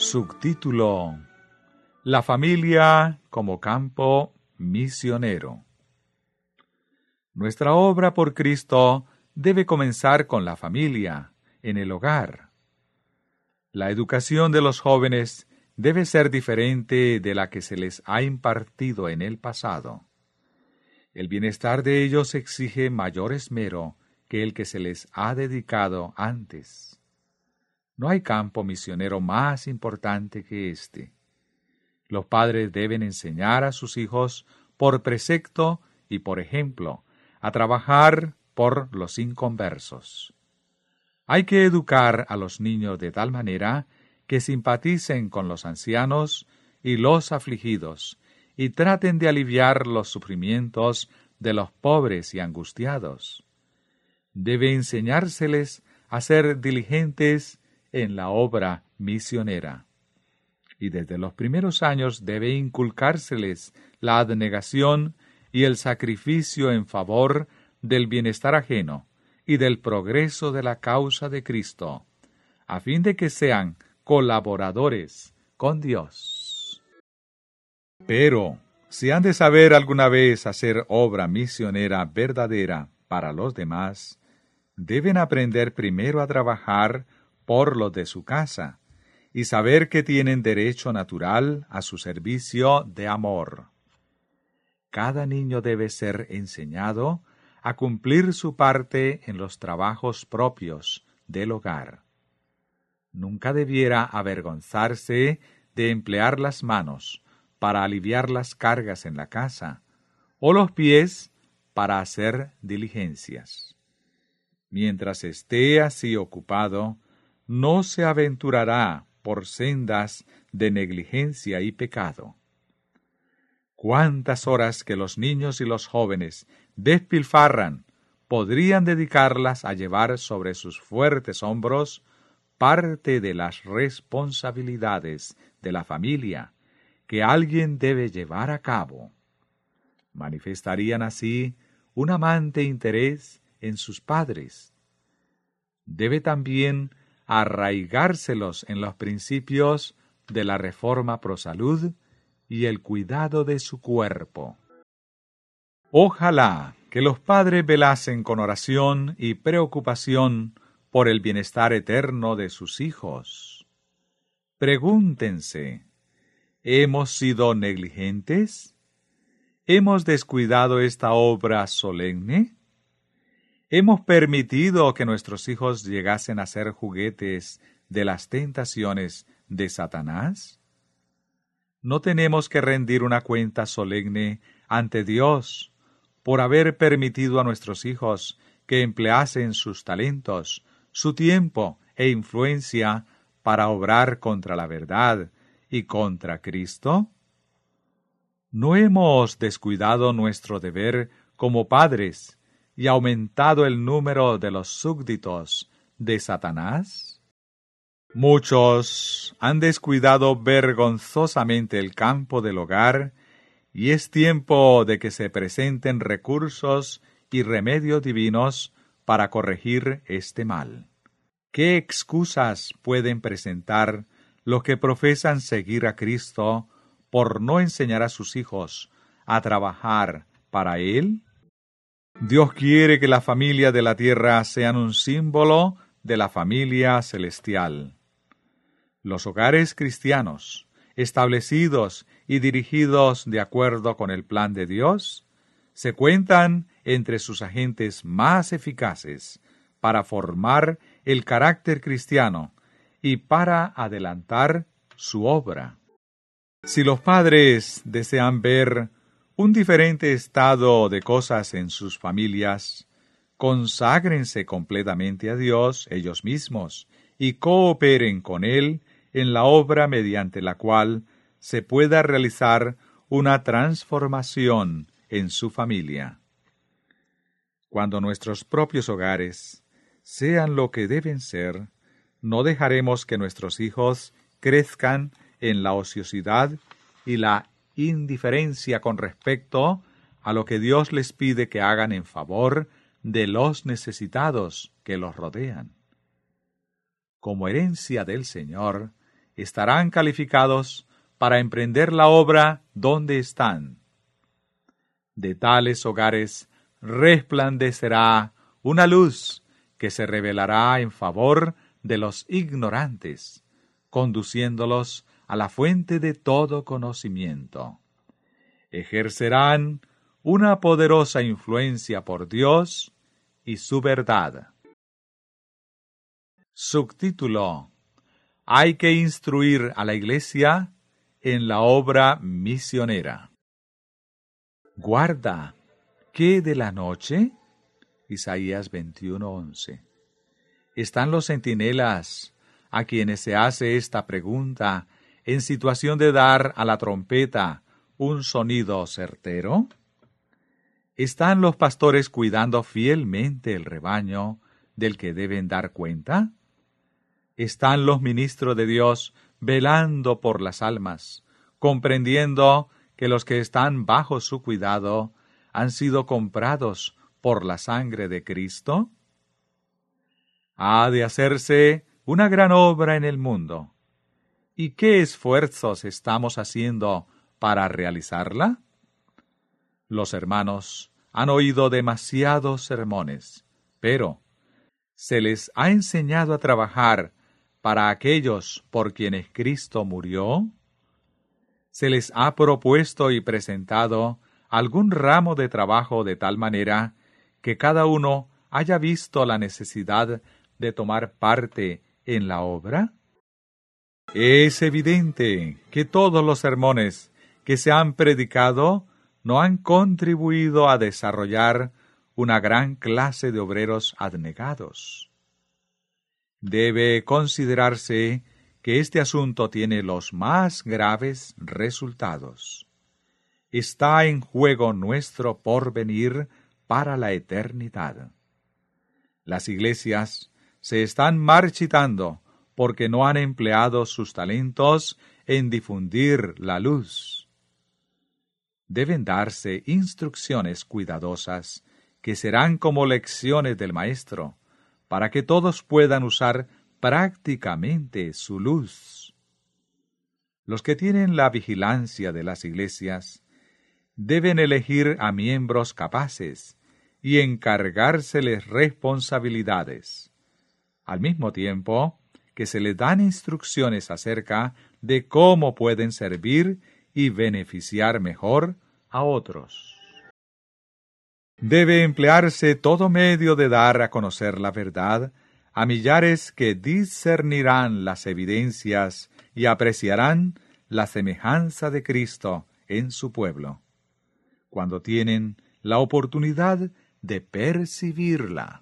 Subtítulo: La familia como campo misionero. Nuestra obra por Cristo debe comenzar con la familia, en el hogar. La educación de los jóvenes debe ser diferente de la que se les ha impartido en el pasado. El bienestar de ellos exige mayor esmero que el que se les ha dedicado antes. No hay campo misionero más importante que este. Los padres deben enseñar a sus hijos por precepto y por ejemplo a trabajar por los inconversos. Hay que educar a los niños de tal manera que simpaticen con los ancianos y los afligidos y traten de aliviar los sufrimientos de los pobres y angustiados. Debe enseñárseles a ser diligentes en la obra misionera. Y desde los primeros años debe inculcárseles la abnegación y el sacrificio en favor del bienestar ajeno y del progreso de la causa de Cristo, a fin de que sean colaboradores con Dios. Pero, si han de saber alguna vez hacer obra misionera verdadera para los demás, deben aprender primero a trabajar por los de su casa, y saber que tienen derecho natural a su servicio de amor. Cada niño debe ser enseñado a cumplir su parte en los trabajos propios del hogar. Nunca debiera avergonzarse de emplear las manos para aliviar las cargas en la casa, o los pies para hacer diligencias. Mientras esté así ocupado, no se aventurará por sendas de negligencia y pecado. ¿Cuántas horas que los niños y los jóvenes despilfarran podrían dedicarlas a llevar sobre sus fuertes hombros parte de las responsabilidades de la familia que alguien debe llevar a cabo? Manifestarían así un amante interés en sus padres. Debe también arraigárselos en los principios de la reforma pro salud y el cuidado de su cuerpo. Ojalá que los padres velasen con oración y preocupación por el bienestar eterno de sus hijos. Pregúntense, ¿hemos sido negligentes? ¿Hemos descuidado esta obra solemne? ¿Hemos permitido que nuestros hijos llegasen a ser juguetes de las tentaciones de Satanás? ¿No tenemos que rendir una cuenta solemne ante Dios por haber permitido a nuestros hijos que empleasen sus talentos, su tiempo e influencia para obrar contra la verdad y contra Cristo? ¿No hemos descuidado nuestro deber como padres y aumentado el número de los súbditos de Satanás? Muchos han descuidado vergonzosamente el campo del hogar, y es tiempo de que se presenten recursos y remedios divinos para corregir este mal. ¿Qué excusas pueden presentar los que profesan seguir a Cristo por no enseñar a sus hijos a trabajar para Él? Dios quiere que la familia de la tierra sean un símbolo de la familia celestial. Los hogares cristianos, establecidos y dirigidos de acuerdo con el plan de Dios, se cuentan entre sus agentes más eficaces para formar el carácter cristiano y para adelantar su obra. Si los padres desean ver un diferente estado de cosas en sus familias, conságrense completamente a Dios ellos mismos y cooperen con Él en la obra mediante la cual se pueda realizar una transformación en su familia. Cuando nuestros propios hogares sean lo que deben ser, no dejaremos que nuestros hijos crezcan en la ociosidad y la indiferencia con respecto a lo que Dios les pide que hagan en favor de los necesitados que los rodean. Como herencia del Señor, estarán calificados para emprender la obra donde están. De tales hogares resplandecerá una luz que se revelará en favor de los ignorantes, conduciéndolos a la fuente de todo conocimiento. Ejercerán una poderosa influencia por Dios y su verdad. Subtítulo: Hay que instruir a la Iglesia en la obra misionera. Guarda, ¿qué de la noche? Isaías 21:11. ¿Están los centinelas a quienes se hace esta pregunta en situación de dar a la trompeta un sonido certero? ¿Están los pastores cuidando fielmente el rebaño del que deben dar cuenta? ¿Están los ministros de Dios velando por las almas, comprendiendo que los que están bajo su cuidado han sido comprados por la sangre de Cristo? Ha de hacerse una gran obra en el mundo. ¿Y qué esfuerzos estamos haciendo para realizarla? Los hermanos han oído demasiados sermones, pero ¿se les ha enseñado a trabajar para aquellos por quienes Cristo murió? ¿Se les ha propuesto y presentado algún ramo de trabajo de tal manera que cada uno haya visto la necesidad de tomar parte en la obra? Es evidente que todos los sermones que se han predicado no han contribuido a desarrollar una gran clase de obreros abnegados. Debe considerarse que este asunto tiene los más graves resultados. Está en juego nuestro porvenir para la eternidad. Las iglesias se están marchitando porque no han empleado sus talentos en difundir la luz. Deben darse instrucciones cuidadosas que serán como lecciones del Maestro, para que todos puedan usar prácticamente su luz. Los que tienen la vigilancia de las iglesias deben elegir a miembros capaces y encargárseles responsabilidades, al mismo tiempo que se les dan instrucciones acerca de cómo pueden servir y beneficiar mejor a otros. Debe emplearse todo medio de dar a conocer la verdad a millares que discernirán las evidencias y apreciarán la semejanza de Cristo en su pueblo, cuando tienen la oportunidad de percibirla.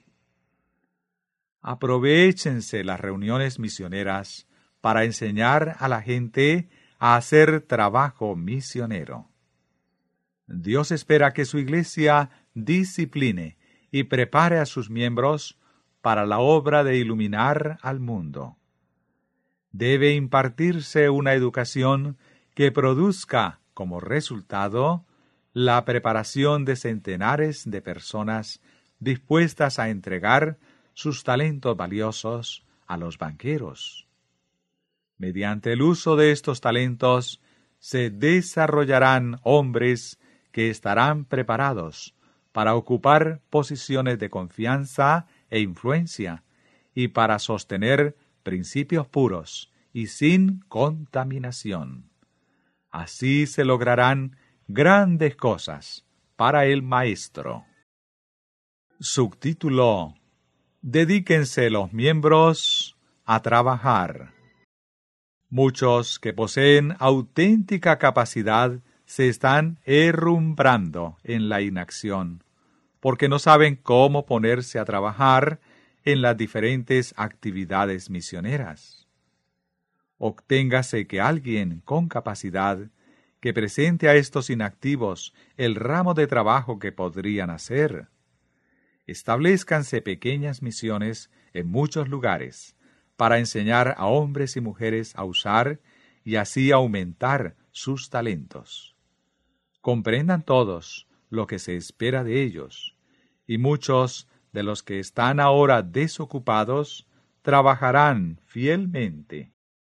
Aprovéchense las reuniones misioneras para enseñar a la gente a hacer trabajo misionero. Dios espera que su iglesia discipline y prepare a sus miembros para la obra de iluminar al mundo. Debe impartirse una educación que produzca como resultado la preparación de centenares de personas dispuestas a entregar sus talentos valiosos a los banqueros. Mediante el uso de estos talentos se desarrollarán hombres que estarán preparados para ocupar posiciones de confianza e influencia y para sostener principios puros y sin contaminación. Así se lograrán grandes cosas para el Maestro. Subtítulo: Dedíquense los miembros a trabajar. Muchos que poseen auténtica capacidad se están herrumbrando en la inacción, porque no saben cómo ponerse a trabajar en las diferentes actividades misioneras. Obténgase que alguien con capacidad que presente a estos inactivos el ramo de trabajo que podrían hacer. Establezcanse pequeñas misiones en muchos lugares para enseñar a hombres y mujeres a usar y así aumentar sus talentos. Comprendan todos lo que se espera de ellos, y muchos de los que están ahora desocupados trabajarán fielmente.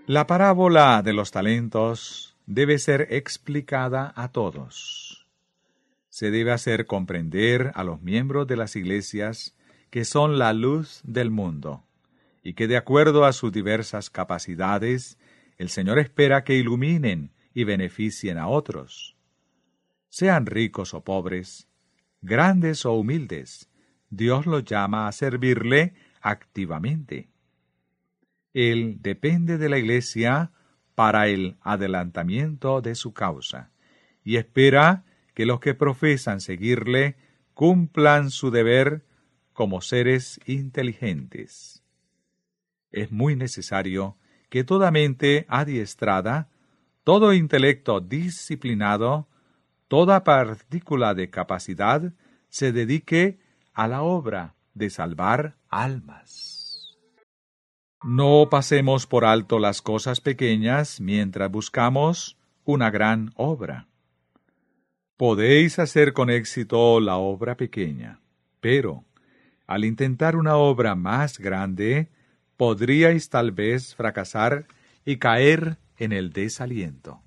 La parábola de los talentos debe ser explicada a todos. Se debe hacer comprender a los miembros de las iglesias que son la luz del mundo, y que de acuerdo a sus diversas capacidades, el Señor espera que iluminen y beneficien a otros. Sean ricos o pobres, grandes o humildes, Dios los llama a servirle activamente. Él depende de la Iglesia para el adelantamiento de su causa, y espera que los que profesan seguirle cumplan su deber como seres inteligentes. Es muy necesario que toda mente adiestrada, todo intelecto disciplinado, toda partícula de capacidad se dedique a la obra de salvar almas. No pasemos por alto las cosas pequeñas mientras buscamos una gran obra. Podéis hacer con éxito la obra pequeña, pero al intentar una obra más grande, podríais tal vez fracasar y caer en el desaliento.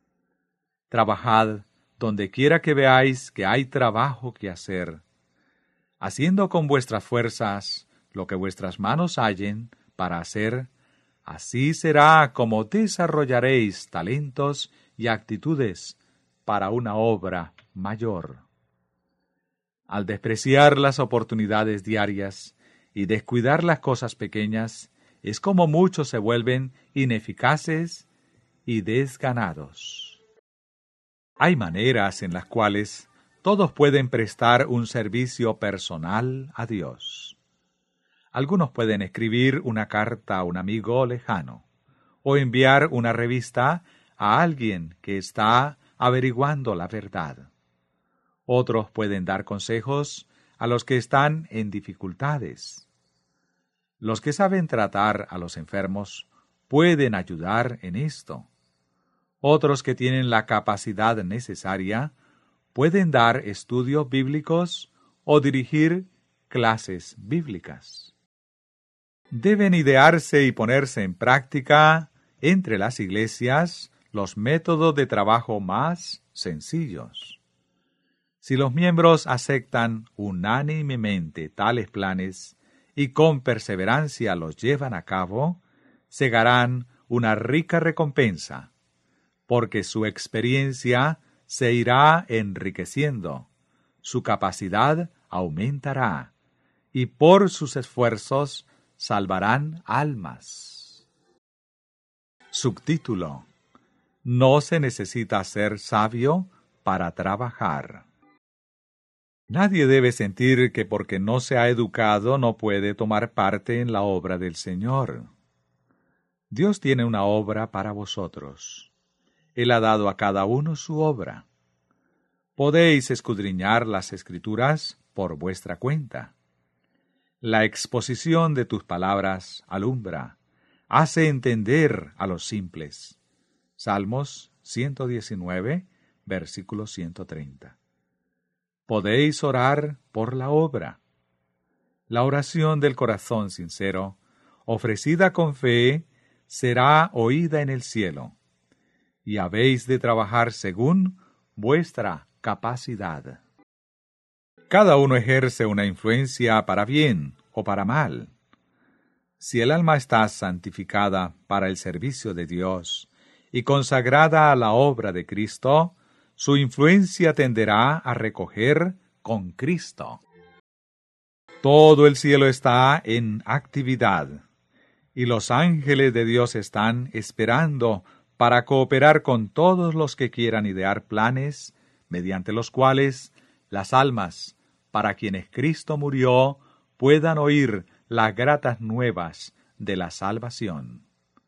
Trabajad donde quiera que veáis que hay trabajo que hacer, haciendo con vuestras fuerzas lo que vuestras manos hallen para hacer. Así será como desarrollaréis talentos y actitudes para una obra mayor. Al despreciar las oportunidades diarias y descuidar las cosas pequeñas, es como muchos se vuelven ineficaces y desganados. Hay maneras en las cuales todos pueden prestar un servicio personal a Dios. Algunos pueden escribir una carta a un amigo lejano, o enviar una revista a alguien que está averiguando la verdad. Otros pueden dar consejos a los que están en dificultades. Los que saben tratar a los enfermos pueden ayudar en esto. Otros que tienen la capacidad necesaria pueden dar estudios bíblicos o dirigir clases bíblicas. Deben idearse y ponerse en práctica entre las iglesias los métodos de trabajo más sencillos. Si los miembros aceptan unánimemente tales planes y con perseverancia los llevan a cabo, segarán una rica recompensa, porque su experiencia se irá enriqueciendo, su capacidad aumentará, y por sus esfuerzos salvarán almas. Subtítulo: No se necesita ser sabio para trabajar. Nadie debe sentir que porque no se ha educado no puede tomar parte en la obra del Señor. Dios tiene una obra para vosotros. Él ha dado a cada uno su obra. Podéis escudriñar las Escrituras por vuestra cuenta. La exposición de tus palabras alumbra, hace entender a los simples. Salmos 119, versículo 130. Podéis orar por la obra. La oración del corazón sincero, ofrecida con fe, será oída en el cielo, y habéis de trabajar según vuestra capacidad. Cada uno ejerce una influencia para bien o para mal. Si el alma está santificada para el servicio de Dios y consagrada a la obra de Cristo, su influencia tenderá a recoger con Cristo. Todo el cielo está en actividad, y los ángeles de Dios están esperando para cooperar con todos los que quieran idear planes mediante los cuales las almas, para quienes Cristo murió, puedan oír las gratas nuevas de la salvación.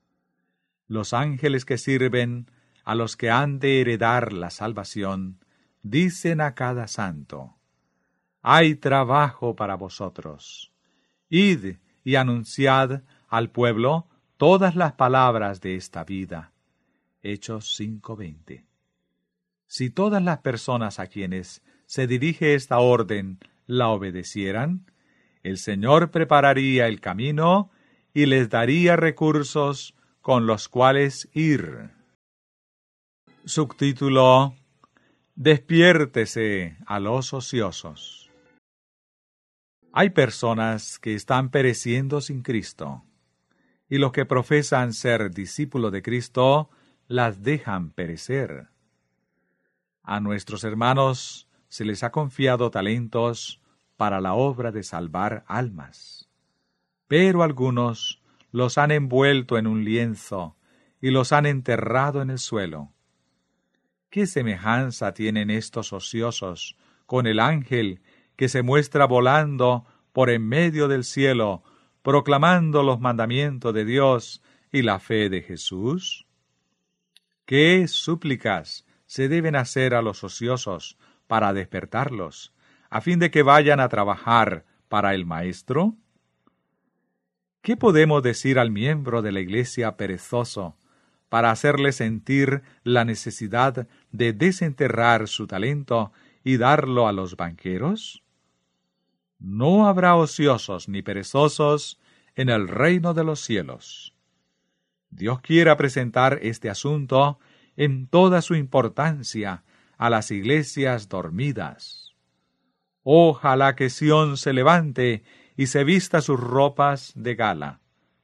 Los ángeles que sirven a los que han de heredar la salvación, dicen a cada santo: hay trabajo para vosotros. Id y anunciad al pueblo todas las palabras de esta vida. Hechos 5:20. Si todas las personas a quienes se dirige esta orden la obedecieran, el Señor prepararía el camino y les daría recursos con los cuales ir. Subtítulo: Despiértese a los ociosos. Hay personas que están pereciendo sin Cristo, y los que profesan ser discípulos de Cristo las dejan perecer. A nuestros hermanos se les ha confiado talentos para la obra de salvar almas, pero algunos los han envuelto en un lienzo y los han enterrado en el suelo. ¿Qué semejanza tienen estos ociosos con el ángel que se muestra volando por en medio del cielo, proclamando los mandamientos de Dios y la fe de Jesús? ¿Qué súplicas se deben hacer a los ociosos para despertarlos, a fin de que vayan a trabajar para el Maestro? ¿Qué podemos decir al miembro de la Iglesia perezoso para hacerle sentir la necesidad de desenterrar su talento y darlo a los banqueros? No habrá ociosos ni perezosos en el reino de los cielos. Dios quiere presentar este asunto en toda su importancia a las iglesias dormidas. Ojalá que Sión se levante y se vista sus ropas de gala.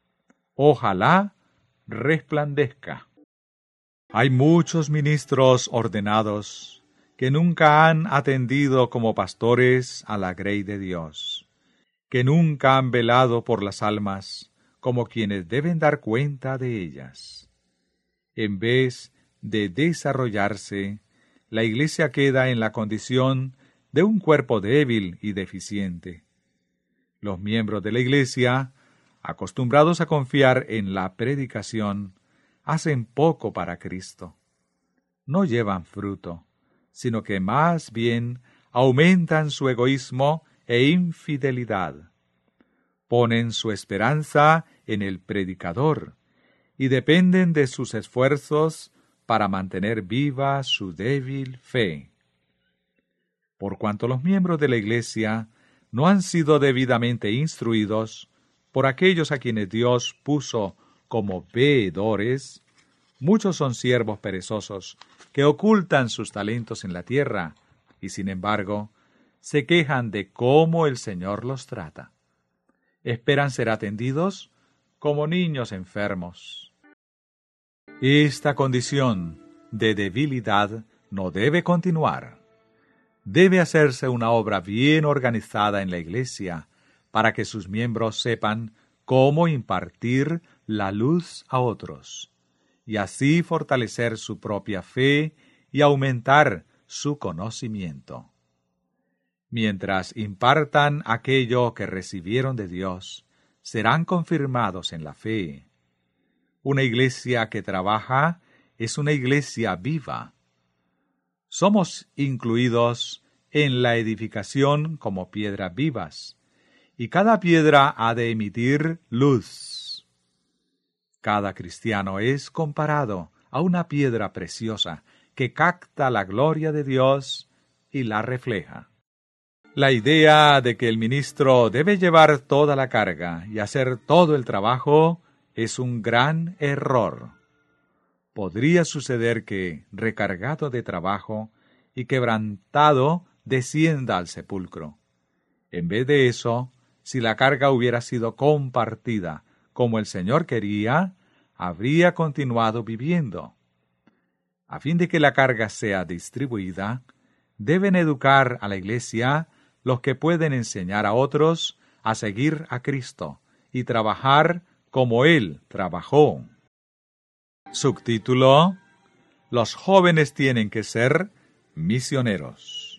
Ojalá resplandezca. Hay muchos ministros ordenados que nunca han atendido como pastores a la grey de Dios, que nunca han velado por las almas como quienes deben dar cuenta de ellas. En vez de desarrollarse, la Iglesia queda en la condición de un cuerpo débil y deficiente. Los miembros de la Iglesia, acostumbrados a confiar en la predicación, hacen poco para Cristo. No llevan fruto, sino que más bien aumentan su egoísmo e infidelidad. Ponen su esperanza en el predicador y dependen de sus esfuerzos para mantener viva su débil fe. Por cuanto los miembros de la Iglesia no han sido debidamente instruidos por aquellos a quienes Dios puso como veedores, muchos son siervos perezosos que ocultan sus talentos en la tierra y, sin embargo, se quejan de cómo el Señor los trata. Esperan ser atendidos como niños enfermos. Esta condición de debilidad no debe continuar. Debe hacerse una obra bien organizada en la Iglesia para que sus miembros sepan cómo impartir la luz a otros, y así fortalecer su propia fe y aumentar su conocimiento. Mientras impartan aquello que recibieron de Dios, serán confirmados en la fe. Una iglesia que trabaja es una iglesia viva. Somos incluidos en la edificación como piedras vivas, y cada piedra ha de emitir luz. Cada cristiano es comparado a una piedra preciosa que capta la gloria de Dios y la refleja. La idea de que el ministro debe llevar toda la carga y hacer todo el trabajo es un gran error. Podría suceder que, recargado de trabajo y quebrantado, descienda al sepulcro. En vez de eso, si la carga hubiera sido compartida como el Señor quería, habría continuado viviendo. A fin de que la carga sea distribuida, deben educar a la Iglesia los que pueden enseñar a otros a seguir a Cristo y trabajar como Él trabajó. Subtítulo: Los jóvenes tienen que ser misioneros.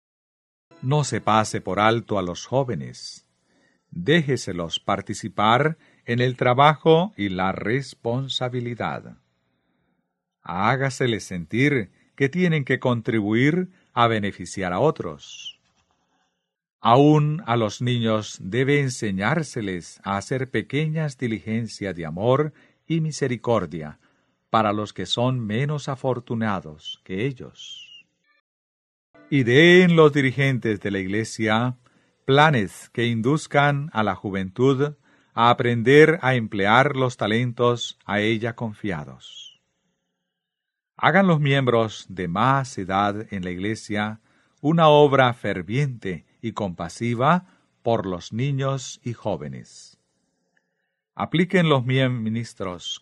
No se pase por alto a los jóvenes. Déjeselos participar en el trabajo y la responsabilidad. Hágaseles sentir que tienen que contribuir a beneficiar a otros. Aún a los niños debe enseñárseles a hacer pequeñas diligencias de amor y misericordia para los que son menos afortunados que ellos. Y den los dirigentes de la Iglesia planes que induzcan a la juventud a aprender a emplear los talentos a ella confiados. Hagan los miembros de más edad en la Iglesia una obra ferviente y compasiva por los niños y jóvenes. Apliquen los ministros,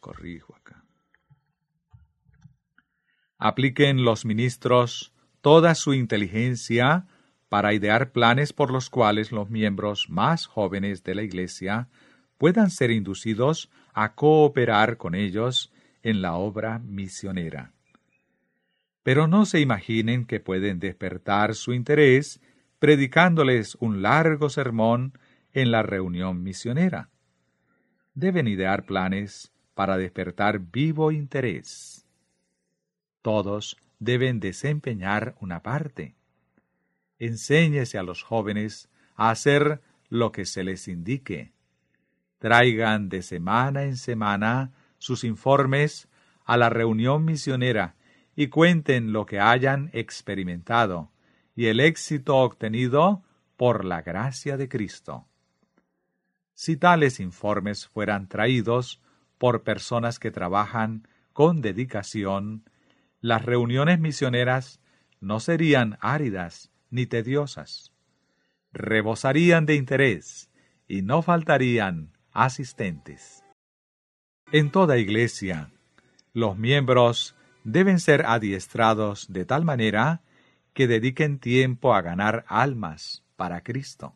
Apliquen los ministros toda su inteligencia para idear planes por los cuales los miembros más jóvenes de la Iglesia puedan ser inducidos a cooperar con ellos en la obra misionera. Pero no se imaginen que pueden despertar su interés predicándoles un largo sermón en la reunión misionera. Deben idear planes para despertar vivo interés. Todos deben desempeñar una parte. Enséñese a los jóvenes a hacer lo que se les indique. Traigan de semana en semana sus informes a la reunión misionera y cuenten lo que hayan experimentado y el éxito obtenido por la gracia de Cristo. Si tales informes fueran traídos por personas que trabajan con dedicación, las reuniones misioneras no serían áridas ni tediosas. Rebosarían de interés y no faltarían asistentes. En toda iglesia, los miembros deben ser adiestrados de tal manera que dediquen tiempo a ganar almas para Cristo.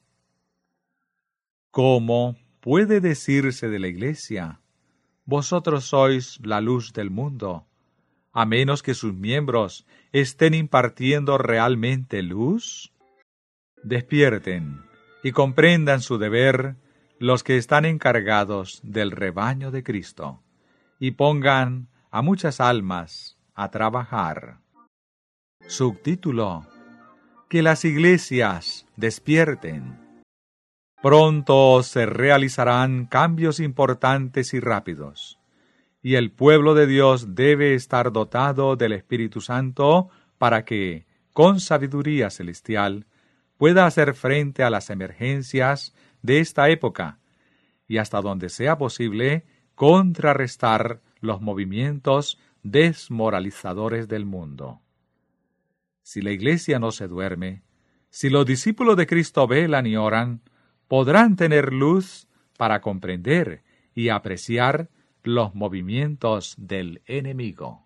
¿Cómo puede decirse de la iglesia: vosotros sois la luz del mundo, a menos que sus miembros estén impartiendo realmente luz? Despierten y comprendan su deber los que están encargados del rebaño de Cristo, y pongan a muchas almas a trabajar. Subtítulo: Que las iglesias despierten. Pronto se realizarán cambios importantes y rápidos, y el pueblo de Dios debe estar dotado del Espíritu Santo para que, con sabiduría celestial, pueda hacer frente a las emergencias de esta época y, hasta donde sea posible, contrarrestar los movimientos desmoralizadores del mundo. Si la iglesia no se duerme, si los discípulos de Cristo velan y oran, podrán tener luz para comprender y apreciar los movimientos del enemigo.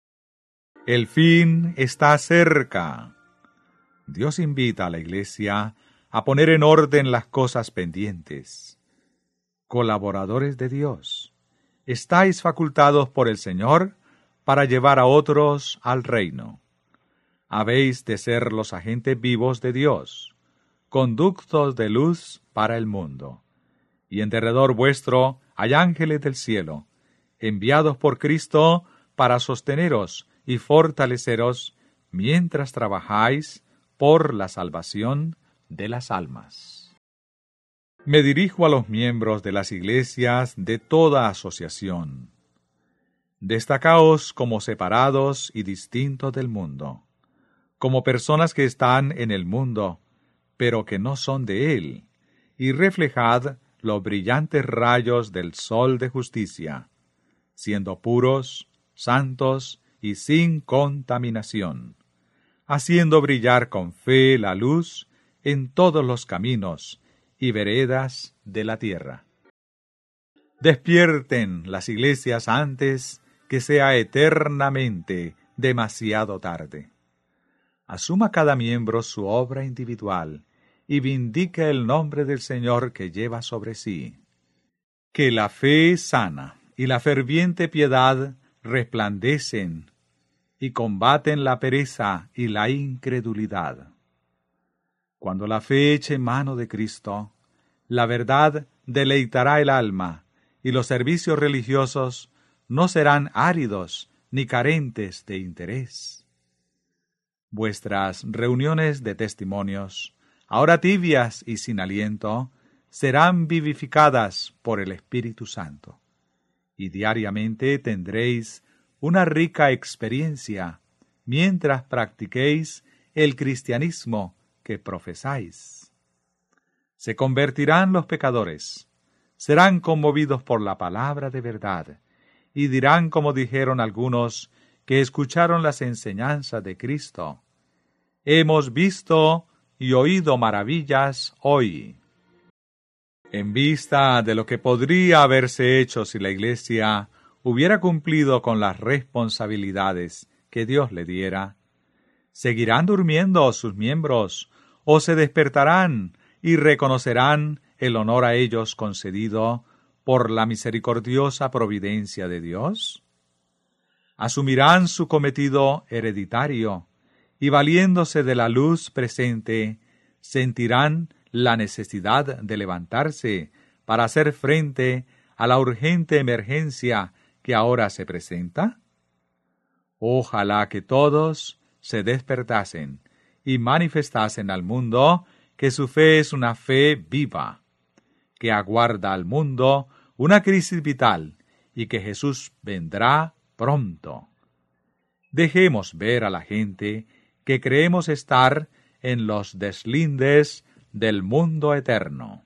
El fin está cerca. Dios invita a la iglesia a poner en orden las cosas pendientes. Colaboradores de Dios, estáis facultados por el Señor para llevar a otros al reino. Habéis de ser los agentes vivos de Dios, conductos de luz para el mundo. Y en derredor vuestro hay ángeles del cielo, enviados por Cristo para sosteneros y fortaleceros mientras trabajáis por la salvación de las almas. Me dirijo a los miembros de las iglesias de toda asociación. Destacaos como separados y distintos del mundo, como personas que están en el mundo, pero que no son de él, y reflejad los brillantes rayos del sol de justicia, siendo puros, santos y sin contaminación, haciendo brillar con fe la luz en todos los caminos y veredas de la tierra. Despierten las iglesias antes que sea eternamente demasiado tarde. Asuma cada miembro su obra individual y vindique el nombre del Señor que lleva sobre sí. Que la fe sana y la ferviente piedad resplandecen y combaten la pereza y la incredulidad. Cuando la fe eche mano de Cristo, la verdad deleitará el alma y los servicios religiosos no serán áridos ni carentes de interés. Vuestras reuniones de testimonios, ahora tibias y sin aliento, serán vivificadas por el Espíritu Santo, y diariamente tendréis una rica experiencia mientras practiquéis el cristianismo que profesáis. Se convertirán los pecadores, serán conmovidos por la palabra de verdad, y dirán como dijeron algunos que escucharon las enseñanzas de Cristo: hemos visto y oído maravillas hoy. En vista de lo que podría haberse hecho si la Iglesia hubiera cumplido con las responsabilidades que Dios le diera, ¿seguirán durmiendo sus miembros o se despertarán y reconocerán el honor a ellos concedido por la misericordiosa providencia de Dios? Asumirán su cometido hereditario y, valiéndose de la luz presente, sentirán la necesidad de levantarse para hacer frente a la urgente emergencia que ahora se presenta. Ojalá que todos se despertasen y manifestasen al mundo que su fe es una fe viva, que aguarda al mundo una crisis vital y que Jesús vendrá pronto. Dejemos ver a la gente que creemos estar en los deslindes del mundo eterno.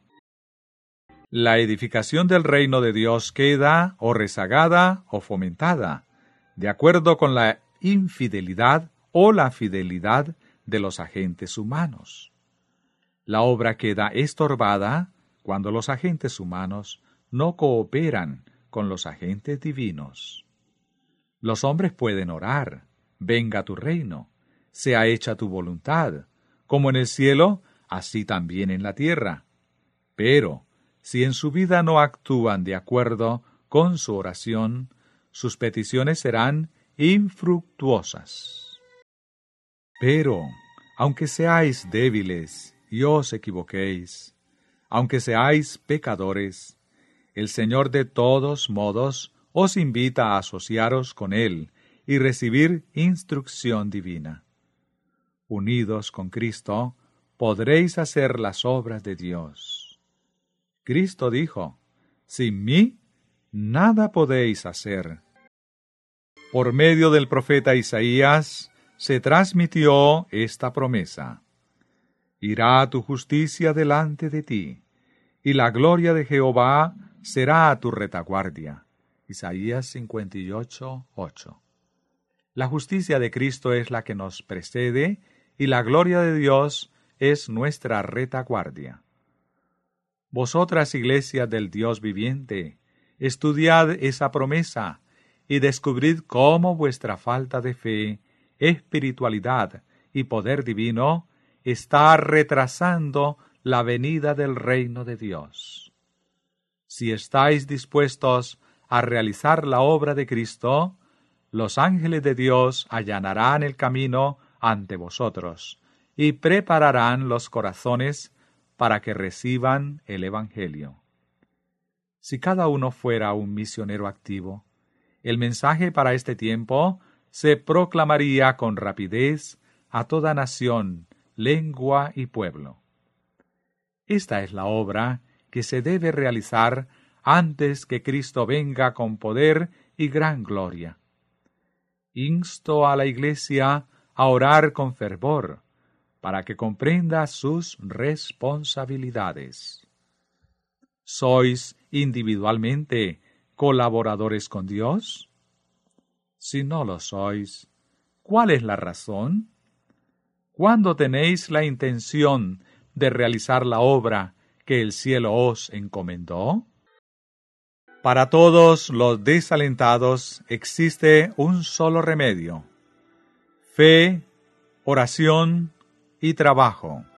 La edificación del reino de Dios queda o rezagada o fomentada, de acuerdo con la infidelidad o la fidelidad de los agentes humanos. La obra queda estorbada cuando los agentes humanos no cooperan con los agentes divinos. Los hombres pueden orar: venga tu reino, sea hecha tu voluntad, como en el cielo, así también en la tierra. Pero, si en su vida no actúan de acuerdo con su oración, sus peticiones serán infructuosas. Pero, aunque seáis débiles y os equivoquéis, aunque seáis pecadores, el Señor de todos modos os invita a asociaros con Él y recibir instrucción divina. Unidos con Cristo, podréis hacer las obras de Dios. Cristo dijo: sin mí, nada podéis hacer. Por medio del profeta Isaías se transmitió esta promesa: irá tu justicia delante de ti, y la gloria de Jehová será a tu retaguardia. Isaías 58:8. La justicia de Cristo es la que nos precede, y la gloria de Dios es nuestra retaguardia. Vosotras, iglesias del Dios viviente, estudiad esa promesa y descubrid cómo vuestra falta de fe, espiritualidad y poder divino está retrasando la venida del reino de Dios. Si estáis dispuestos a realizar la obra de Cristo, los ángeles de Dios allanarán el camino ante vosotros y prepararán los corazones para que reciban el Evangelio. Si cada uno fuera un misionero activo, el mensaje para este tiempo se proclamaría con rapidez a toda nación, lengua y pueblo. Esta es la obra que se debe realizar antes que Cristo venga con poder y gran gloria. Insto a la Iglesia a orar con fervor, para que comprenda sus responsabilidades. ¿Sois individualmente colaboradores con Dios? Si no lo sois, ¿cuál es la razón? ¿Cuándo tenéis la intención de realizar la obra que el cielo os encomendó? Para todos los desalentados existe un solo remedio: fe, oración y trabajo.